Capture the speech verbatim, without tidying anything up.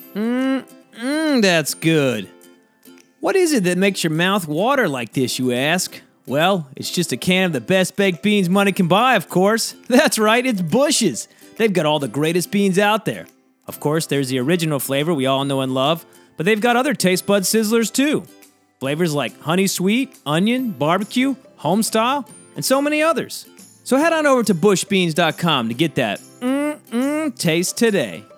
Mmm, mmm, that's good. What is it that makes your mouth water like this, you ask? Well, it's just a can of the best baked beans money can buy, of course. That's right, it's Bush's. They've got all the greatest beans out there. Of course, there's the original flavor we all know and love, but they've got other taste bud sizzlers too. Flavors like honey sweet, onion, barbecue, homestyle, and so many others. So head on over to bush beans dot com to get that mmm, mmm taste today.